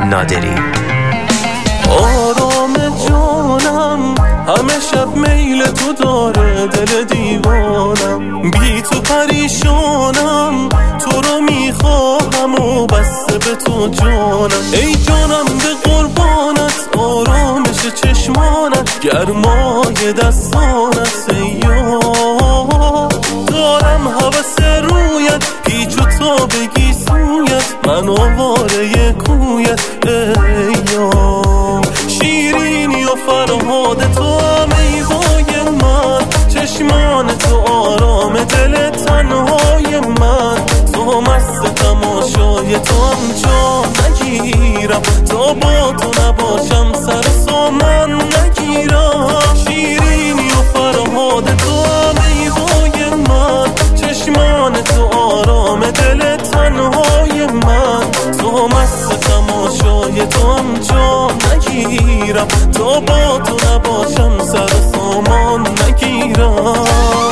نادری. آرام جانم همه شب میل تو داره، دل دیوانم بی تو پریشانم، تو رو میخواهم و بسته به تو جانم. ای جانم به قربانت، آرامش چشمانت، گرمای دستانت. سیاه دارم هوس رویت، پیچ و تا بگی سویت، من آواره کویت. ای شیرینی و فرهاد تو میوای من، چشمان تو آرام دل تنهای من. تو مست تماشای تو هم جا نگیرم، تا با تو نباشم سر سامن نگیرم. شیرینی و فرهاد تو میوای من، چشمان تو آرام دل تنهای من. تو مست تماشای تو هم جا نگیرم، تا با تو نباشم سر سامان نگیرم.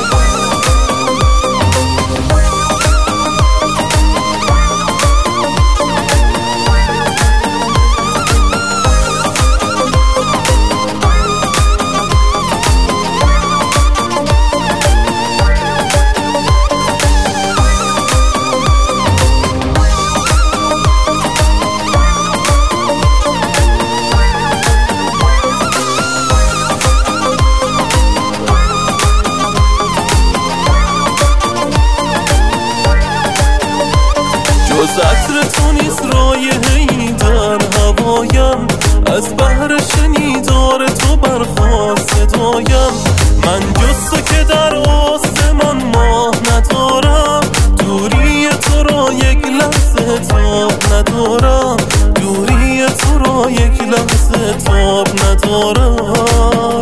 جز عطر تو نیست رایحه‌ای در هوایم، از بحر شنیدار تو برخاست صدایم. من جز تو که در آسمان ماه ندارم، دوری تو را یک لحظه تاب ندارم، دوری تو را یک لحظه تاب ندارم.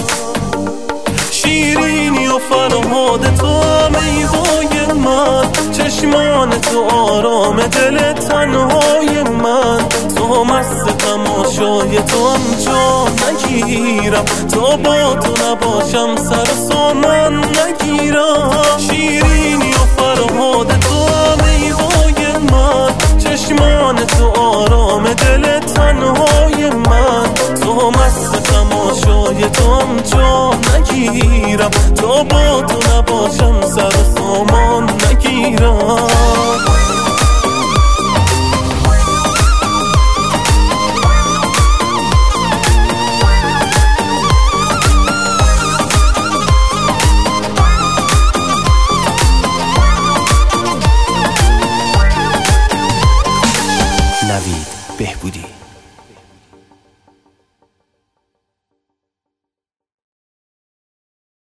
شیرینی و فرهاد تو میوای من، چشمان تو آرام دل تنهای من. تو مست تماشای تو هم جا نگیرم، تا با تو نباشم سر سامن نگیرم. شیرینی و فرهاد تو میوای من، چشمان تو آرام دل تنهای من. تو مست تماشای تو هم جا نگیرم، تا با تو نباشم سر سامان نگیرم. نوید بهبودی.